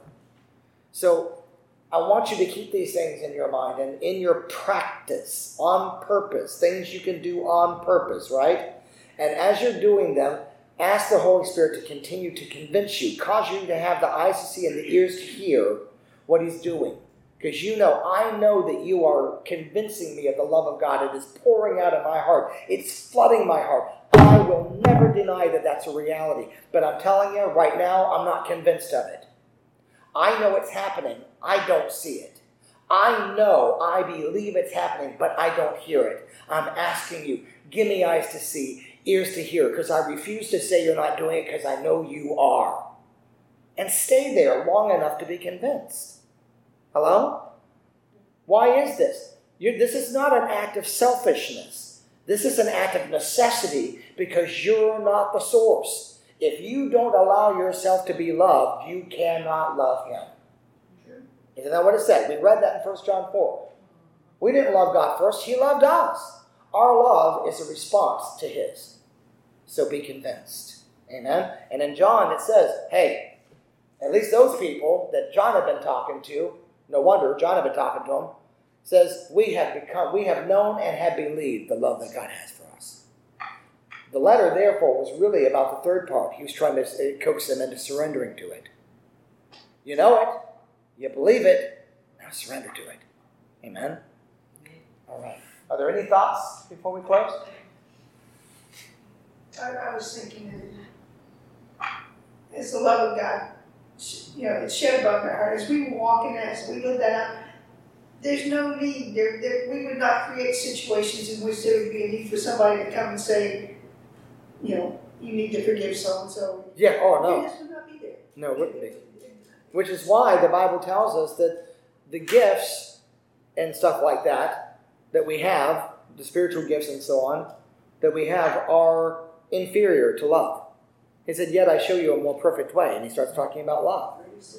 So I want you to keep these things in your mind and in your practice, on purpose, things you can do on purpose, right? And as you're doing them, ask the Holy Spirit to continue to convince you, cause you to have the eyes to see and the ears to hear what He's doing. Because you know, I know that you are convincing me of the love of God. It is pouring out of my heart. It's flooding my heart. I will never deny that that's a reality. But I'm telling you, right now, I'm not convinced of it. I know it's happening. I don't see it. I know, I believe it's happening, but I don't hear it. I'm asking you, give me eyes to see, ears to hear, because I refuse to say you're not doing it because I know you are. And stay there long enough to be convinced. Hello? Why is this? You're, this is not an act of selfishness. This is an act of necessity because you're not the source. If you don't allow yourself to be loved, you cannot love Him. Isn't that what it said? We read that in First John four. We didn't love God first. He loved us. Our love is a response to His. So be convinced. Amen? And in John it says, hey, at least those people that John had been talking to, no wonder John had been talking to them, says, we have become, we have known and have believed the love that God has for us. The letter, therefore, was really about the third part. He was trying to coax them into surrendering to it. You know it. You believe it. Now surrender to it. Amen? All right. Are there any thoughts before we close? I, I was thinking, it's the love of God you know, it's shed above my heart. As we walk in that, as we live that out, there's no need. There, there, we would not create situations in which there would be a need for somebody to come and say, you know, you need to forgive so and so. Yeah, oh no. This would not be there. No, it wouldn't be. Which is why the Bible tells us that the gifts and stuff like that, that we have, the spiritual gifts and so on, that we have are inferior to love. He said, yet I show you a more perfect way. And he starts talking about love.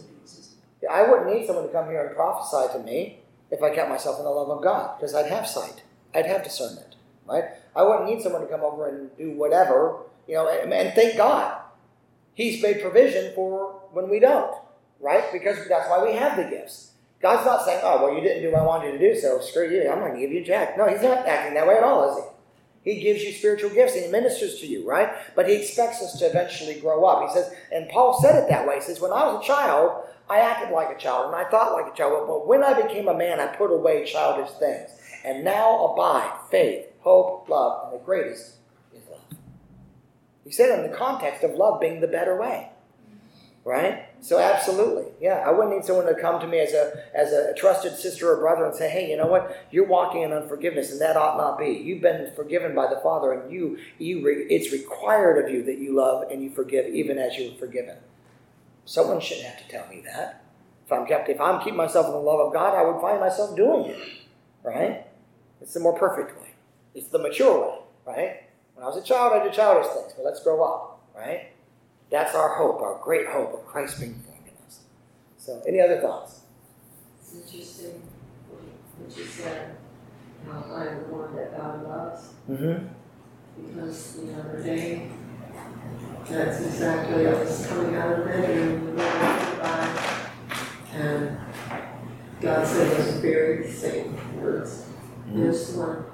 I wouldn't need someone to come here and prophesy to me if I kept myself in the love of God, because I'd have sight. I'd have discernment, right? I wouldn't need someone to come over and do whatever, you know, and, and thank God. He's made provision for when we don't, right? Because that's why we have the gifts. God's not saying, oh, well, you didn't do what I wanted you to do, so screw you, I'm going to give you a jack. No, he's not acting that way at all, is he? He gives you spiritual gifts and he ministers to you, right? But he expects us to eventually grow up. He says, and Paul said it that way. He says, when I was a child, I acted like a child and I thought like a child. But when I became a man, I put away childish things. And now abide faith, hope, love, and the greatest is love. He said it in the context of love being the better way, right? So absolutely, yeah. I wouldn't need someone to come to me as a as a trusted sister or brother and say, hey, you know what? You're walking in unforgiveness, and that ought not be. You've been forgiven by the Father, and you you re, it's required of you that you love and you forgive, even as you were forgiven. Someone shouldn't have to tell me that. If I'm kept, if I'm keeping myself in the love of God, I would find myself doing it, right? It's the more perfect way. It's the mature way, right? When I was a child, I did childish things, but let's grow up, right? That's our hope, our great hope of Christ being formed in us. So, any other thoughts? It's interesting what you said, how I am the one that God loves. Mm-hmm. Because the other day, that's exactly, I was coming out of bed and we were by, and God said those very same words. Mm-hmm. Here's the one.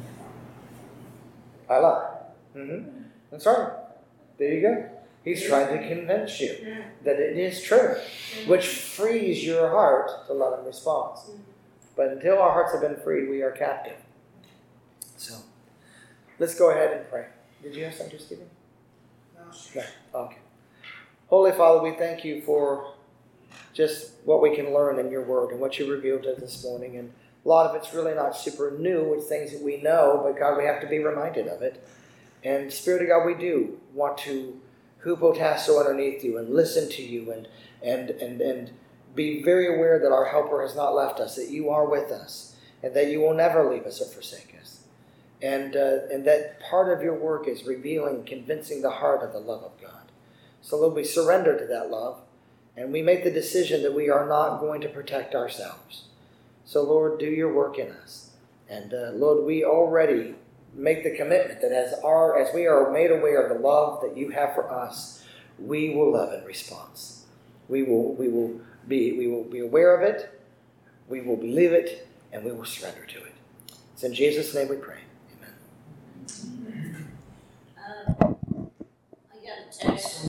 I love it. Mm-hmm. That's right. There you go. He's trying to convince you that it is true, which frees your heart to love and response. But until our hearts have been freed, we are captive. So, let's go ahead and pray. Did you have something, Stephen? No. No. Okay. Holy Father, we thank you for just what we can learn in your word and what you revealed to us this morning. And a lot of it's really not super new. It's things that we know, but God, we have to be reminded of it. And Spirit of God, we do want to hupotasso underneath you and listen to you and and and and be very aware that our helper has not left us, that you are with us, and that you will never leave us or forsake us. And uh, and that part of your work is revealing, convincing the heart of the love of God. So Lord, we surrender to that love, and we make the decision that we are not going to protect ourselves. So Lord, do your work in us. And uh, Lord, we already make the commitment that as our as we are made aware of the love that you have for us, we will love in response. We will we will be we will be aware of it, we will believe it, and we will surrender to it. It's in Jesus' name we pray. Amen. Uh, I got a text from